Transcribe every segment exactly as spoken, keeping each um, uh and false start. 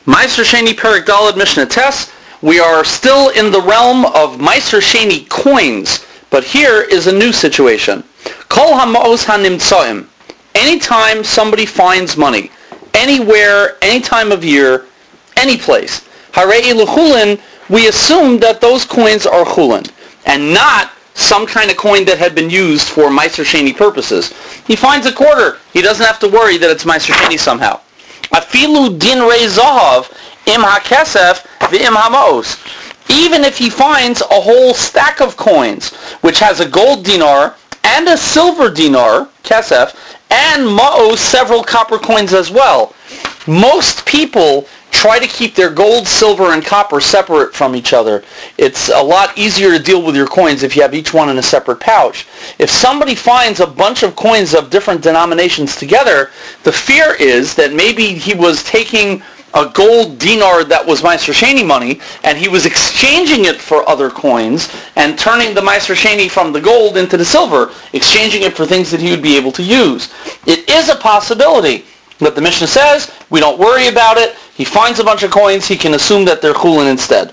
Meiser Sheni Perek Daled Mishnah Tes. We are still in the realm of Meiser Sheni coins, but here is a new situation. Kol ha'ma'os ha'nimtzoim. Anytime somebody finds money, anywhere, any time of year, any place, harei l'chulin, we assume that those coins are chulin, and not some kind of coin that had been used for Meiser Sheni purposes. He finds a quarter. He doesn't have to worry that it's Meiser Sheni somehow. Afilu din rei zahav im hakesef v'im ha'ma'os. Even if he finds a whole stack of coins, which has a gold dinar and a silver dinar, kesef, and ma'os, several copper coins as well. Most people try to keep their gold, silver, and copper separate from each other. It's a lot easier to deal with your coins if you have each one in a separate pouch. If somebody finds a bunch of coins of different denominations together, the fear is that maybe he was taking a gold dinar that was Meiser Sheni money, and he was exchanging it for other coins and turning the Meiser Sheni from the gold into the silver, exchanging it for things that he would be able to use. It is a possibility, but the Mishnah says we don't worry about it. He finds a bunch of coins, he can assume that they're chulin instead.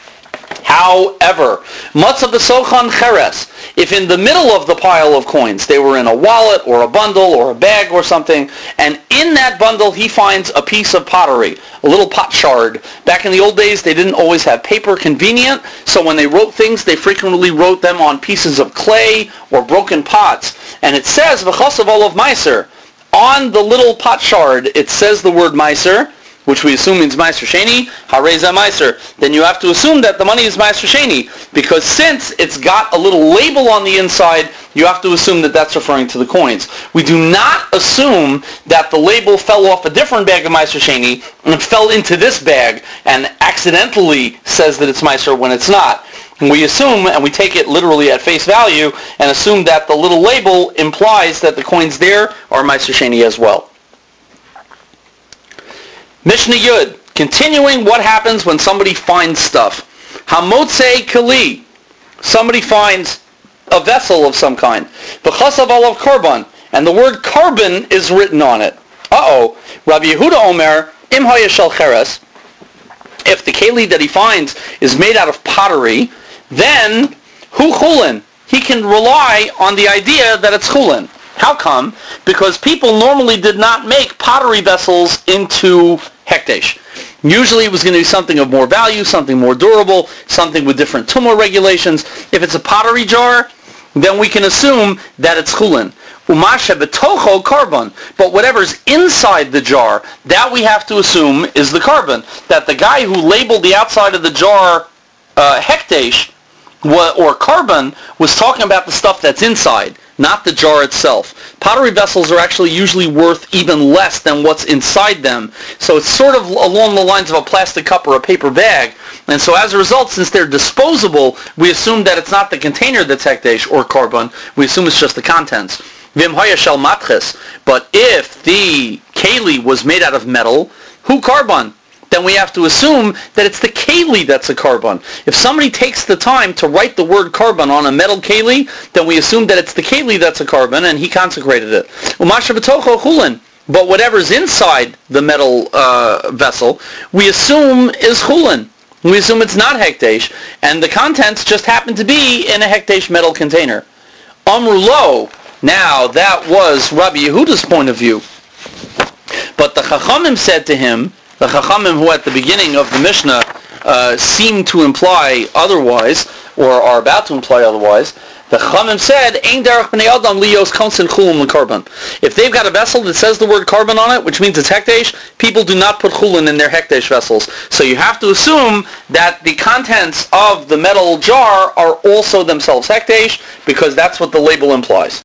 However, matzav b'sochan cheres, if in the middle of the pile of coins they were in a wallet or a bundle or a bag or something, and in that bundle he finds a piece of pottery, a little pot shard. Back in the old days they didn't always have paper convenient, so when they wrote things they frequently wrote them on pieces of clay or broken pots. And it says v'chasav olav meiser. On the little pot shard it says the word meiser, which we assume means Meiser Sheni, Hareza Meiser. Then you have to assume that the money is Meiser Sheni, because since it's got a little label on the inside, you have to assume that that's referring to the coins. We do not assume that the label fell off a different bag of Meiser Sheni and fell into this bag and accidentally says that it's Meiser when it's not. And we assume, and we take it literally at face value, and assume that the little label implies that the coins there are Meiser Sheni as well. Mishnah Yud, continuing what happens when somebody finds stuff. Hamotzei keli, somebody finds a vessel of some kind. V'chasav olav korban, and the word carbon is written on it. Uh-oh. Rabbi Yehuda Omer, im haya shel cheres, if the keli that he finds is made out of pottery, then hu chulin, he can rely on the idea that it's chulin. How come? Because people normally did not make pottery vessels into hekdesh. Usually it was going to be something of more value, something more durable, something with different tumah regulations. If it's a pottery jar, then we can assume that it's chulin. Umasha betocho carbon. But whatever's inside the jar, that we have to assume is the carbon. That the guy who labeled the outside of the jar uh, hekdesh or carbon was talking about the stuff that's inside, not the jar itself. Pottery vessels are actually usually worth even less than what's inside them. So it's sort of along the lines of a plastic cup or a paper bag. And so as a result, since they're disposable, we assume that it's not the container that's hekdesh or carbon. We assume it's just the contents. Vim haya shel matches. But if the keli was made out of metal, hu carbon, then we have to assume that it's the keli that's a carbon. If somebody takes the time to write the word carbon on a metal keli, then we assume that it's the keli that's a carbon, and he consecrated it. Umasha b'tocho chulin. But whatever's inside the metal uh, vessel, we assume is chulin. We assume it's not hekdesh, and the contents just happen to be in a hekdesh metal container. Amru lo. Now, that was Rabbi Yehuda's point of view. But the Chachamim said to him, the Chachamim who at the beginning of the Mishnah uh, seem to imply otherwise, or are about to imply otherwise, the Chachamim said, Ein derech b'nei adam liyos konsen chulin l'karban. If they've got a vessel that says the word carbon on it, which means it's hekdesh, people do not put chulin in their hekdesh vessels. So you have to assume that the contents of the metal jar are also themselves hekdesh, because that's what the label implies.